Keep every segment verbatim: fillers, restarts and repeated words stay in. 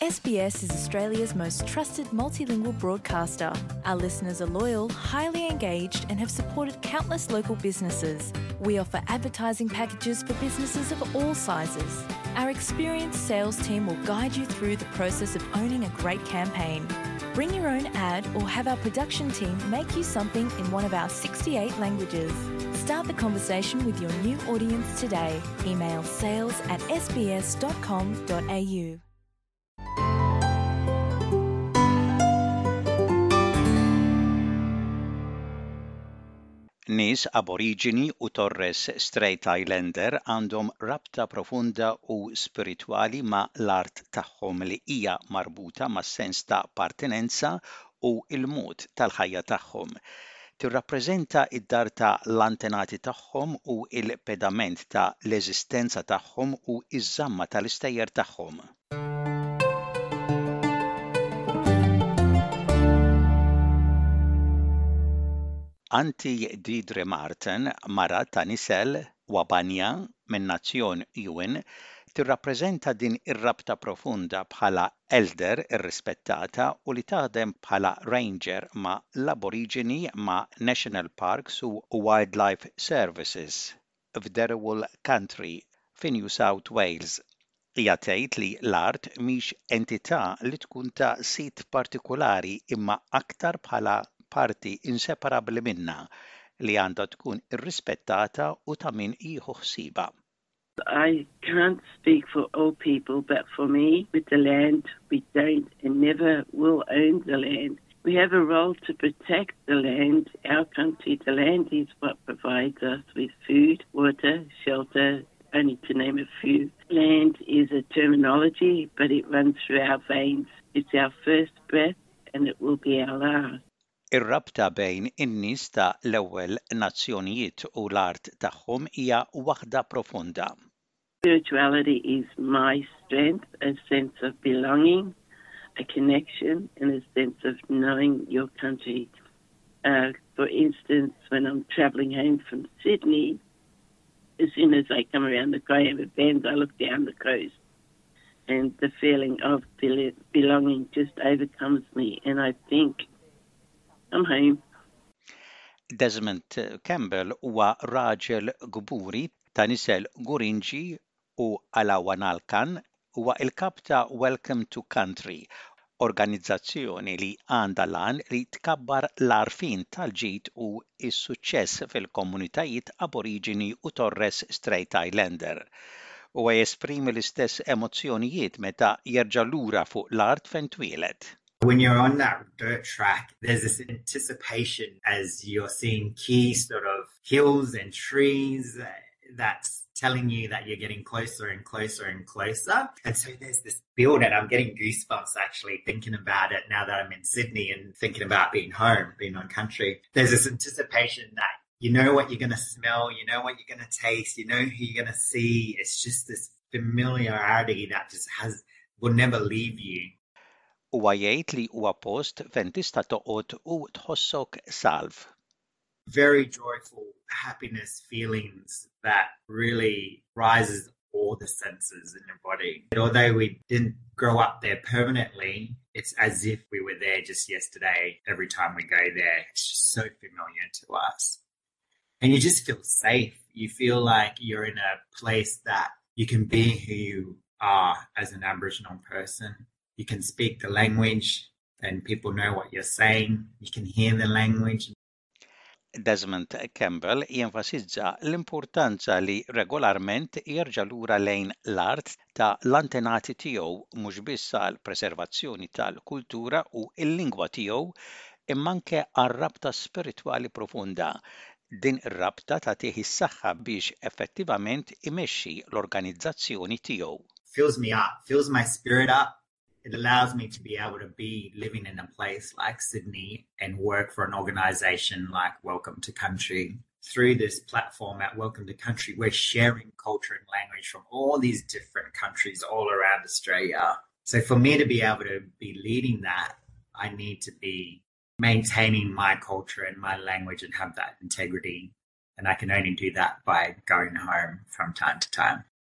S B S is Australia's most trusted multilingual broadcaster. Our listeners are loyal, highly engaged, and have supported countless local businesses. We offer advertising packages for businesses of all sizes. Our experienced sales team will guide you through the process of owning a great campaign. Bring your own ad or have our production team make you something in one of our sixty-eight languages. Start the conversation with your new audience today. Email sales at s b s dot com dot a u. Nies Aborigini u Torres Strait Islander għandhom rabta profunda u spiritwali ma' l-art tagħhom li hija marbuta mas-sens ta' appartenenza u l-mod tal-ħajja tagħhom. Tirrappreżenta id-dar ta' l-antenati tagħhom u l-pedament ta' l-eżistenza tagħhom u ż-żamma tal-istejjer tagħhom. Anti Deirdre Martin, mara ta' Nisel Wabanja minn nazzjon Yuin, tirrappreżenta din ir-rabta profunda bħala elder irrispettata u li taħdem bħala ranger ma' l-Aborigini ma' National Parks u Wildlife Services f'Derrawal Country fi New South Wales. Hija tgħid li l-art mhix entità li tkun ta' sit partikulari imma aktar bħala parti inseparabbli minnha li għandha tkun irrispettata u ta' min jieħu ħsiebha. I can't speak for all people, but for me, with the land, we don't and never will own the land. We have a role to protect the land, our country. The land is what provides us with food, water, shelter, only to name a few. Land is a terminology, but it runs through our veins. It's our first breath and it will be our last. Ir-rabta bejn in-nies ta' l-ewwel nazzjonijiet u l-art tagħhom hija waħda profunda. Spirituality is my strength, a sense of belonging, a connection, and a sense of knowing your country. Uh, for instance, when I'm travelling home from Sydney, as soon as I come around the Coyote Bend, I look down the coast, and the feeling of belonging just overcomes me, and I think, I'm home. Desmond Campbell huwa raġel gburi ta' Nisel Gurindji u Alawanalkan huwa il-kap ta' Welcome to Country, organizzazzjoni li għandha lan li tkabbar l-għarfien tal-ġid u s-suċċess fil-komunitajiet Aborigini u Torres Strait Islander. Huwa jesprimi l-istess emozzjonijiet meta jerġa' lura fuq l-art fejn twieled. When you're on that dirt track, there's this anticipation as you're seeing key sort of hills and trees that's telling you that you're getting closer and closer and closer. And so there's this build, and I'm getting goosebumps actually thinking about it now that I'm in Sydney and thinking about being home, being on country. There's this anticipation that you know what you're going to smell, you know what you're going to taste, you know who you're going to see. It's just this familiarity that just has will never leave you. Huwa jgħid li huwa post fejn tista' toqgħod u tħossok salv. Very joyful, happiness feelings that really rises all the senses in your body. And although we didn't grow up there permanently, it's as if we were there just yesterday. Every time we go there, it's just so familiar to us. And you just feel safe. You feel like you're in a place that you can be who you are as an Aboriginal person. You can speak the language and people know what you're saying. You can hear the language. Desmond Campbell jenfasizza l-importanza li regolarment jerġa' lura lejn l-art ta' l-antenati tiegħu mhux biss għall-preservazzjoni tal-kultura u l-lingwa tiegħu imma anke għar-rabta spiritwali profunda. Din ir-rabta tagħtih is-saħħa biex effettivament imexxi l-organizzazzjoni tiegħu. Fills me up, fills my spirit up. It allows me to be able to be living in a place like Sydney and work for an organisation like Welcome to Country. Through this platform at Welcome to Country, we're sharing culture and language from all these different countries all around Australia. So for me to be able to be leading that, I need to be maintaining my culture and my language and have that integrity. And I can only do that by going home from time to time.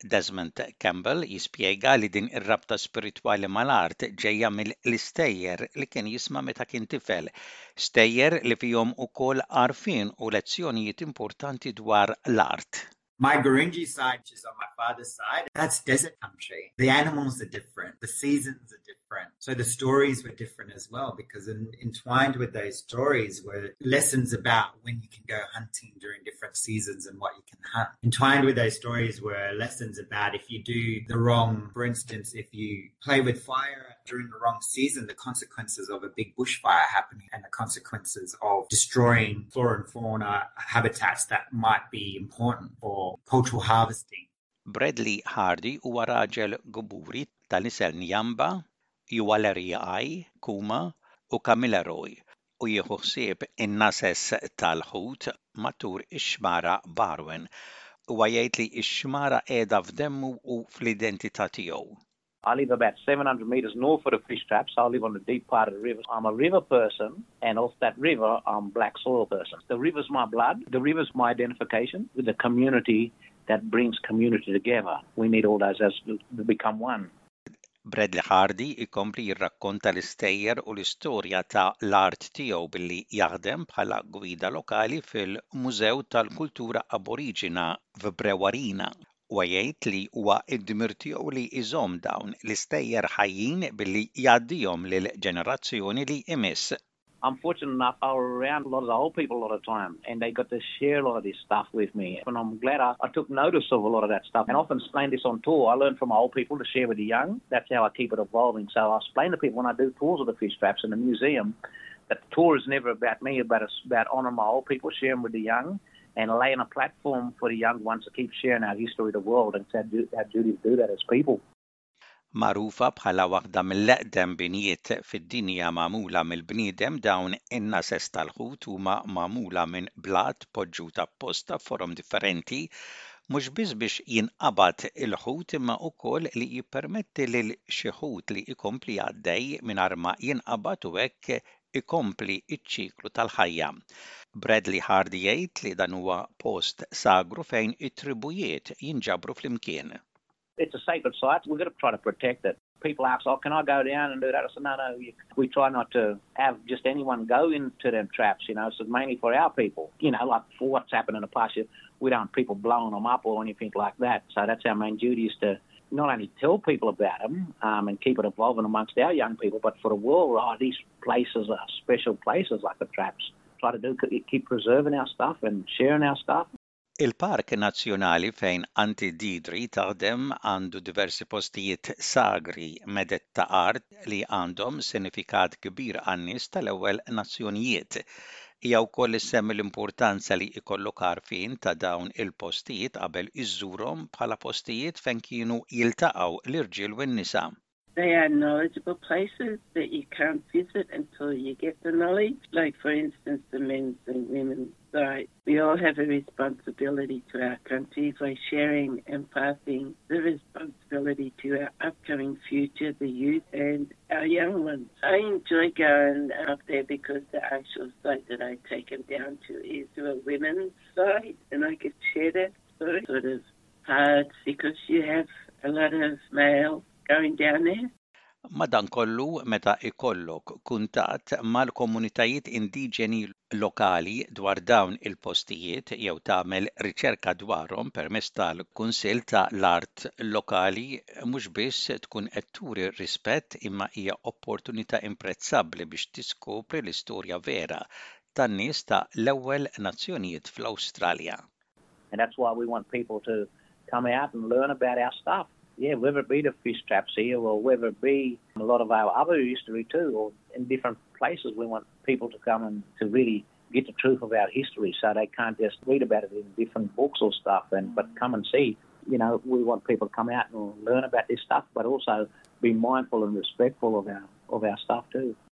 Desmond Campbell jispjega li din ir-rabta spiritwali mal-art ġejja mill-istejjer li kien jisma' meta kien tifel, stejjer li fihom ukoll għarfien u lezzjonijiet importanti dwar l-art. My Gurindji side, which is on my father's side, that's desert country. The animals are different. The seasons are different. So the stories were different as well, because in, entwined with those stories were lessons about when you can go hunting during different seasons and what you can hunt. Entwined with those stories were lessons about if you do the wrong, for instance, if you play with fire during the wrong season, the consequences of a big bushfire happening and the consequences of destroying flora and fauna habitats that might be important for cultural harvesting. Bradley Hardy huwa raġel gburi tal-isel Nyamba, Yuwaleri Ai, Kuma u Camilla Roy u jieħu ħsieb in-nases tal-ħut matul ix-xmara Barwen huwa jgħid li x-xmara qiegħda f'demmu u fl-identità tiegħu. I live about seven hundred metres north of the fish traps. I live on the deep part of the river. I'm a river person, and off that river, I'm a black soil person. The river's my blood. The river's my identification with the community that brings community together. We need all those as to become one. Bradley Hardy ikompli jirrakkonta l-istejjer u l-istorja ta' l-art tiegħu billi jaħdem bħala gwida lokali fil-Mużew tal-Kultura Aboriġina f'Brewarina. U jgħid li huwa d-dmir tiegħu li jżomm dawn l-istejjer ħajjin billi jgħaddihom lil ġenerazzjoni li jmiss. I'm fortunate enough, I was around a lot of the old people a lot of time, and they got to share a lot of this stuff with me. And I'm glad I, I took notice of a lot of that stuff. And I often explain this on tour. I learn from old people to share with the young. That's how I keep it evolving. So I explain to people when I do tours of the fish traps in the museum that the tour is never about me, but it's about honouring my old people, sharing with the young, and laying a platform for the young ones to keep sharing our history of the world. And it's our, our duty to do that as people. Magħrufa bħala waħda mill-eqdem binijiet fid-dinja magħmula mill-bniedem, dawn in-nases tal-ħut huma magħmula minn blat poġġut apposta f'forom differenti, mhux biss biex jinqabad il-ħut imma wkoll li jippermetti lil xi ħut li jkompli għaddej mingħajr ma jinqabad u hekk ikompli iċ-ċiklu tal-ħajja. Bradley Hardy jgħid li dan huwa post sagru fejn it-tribujiet jinġabru flimkien. It's a sacred site. We've got to try to protect it. People ask, oh, can I go down and do that? I said, no, no, we try not to have just anyone go into them traps, you know, so it's mainly for our people. You know, like for what's happened in the past, we don't want people blowing them up or anything like that. So that's our main duty, is to not only tell people about them um, and keep it evolving amongst our young people, but for the world, oh, these places are special places like the traps. Try to do, keep preserving our stuff and sharing our stuff. Il-Park Nazzjonali fejn Anti Didri taħdem għandu diversi postijiet sagri medet ta' art li għandhom sinifikat kbir għan-nies tal-ewwel nazzjonijiet. Hija wkoll issemmi l-importanza li jkollok għarfien ta' dawn il-postijiet qabel iżżurhom bħala postijiet fejn kienu jiltaqgħu l-irġiel u n-nisa. They are knowledgeable places that you can't visit until you get the knowledge. Like, for instance, the men's and women's side. We all have a responsibility to our country by sharing and passing the responsibility to our upcoming future, the youth and our young ones. I enjoy going up there because the actual site that I take them down to is a women's site, and I could share that story. Sort of hard because you have a lot of males going down there. Madankollu meta ikollok kuntatt mal-komunitajiet indiġeni lokali dwar dawn il-postijiet jew tagħmel riċerka dwarhom permezz tal-Kunsill ta' l-Art Lokali, mhux biss tkun qed turi rispett imma hija opportunità imprezzabbli biex tiskopri l-istorja vera tan-nies ta' l-ewwel nazzjonijiet fl-Awstralja. And that's why we want people to come out and learn about our stuff. Yeah, whether it be the fish traps here or whether it be a lot of our other history too, or in different places, we want people to come and to really get the truth of our history, so they can't just read about it in different books or stuff, and but come and see. You know, we want people to come out and learn about this stuff, but also be mindful and respectful of our of our stuff too.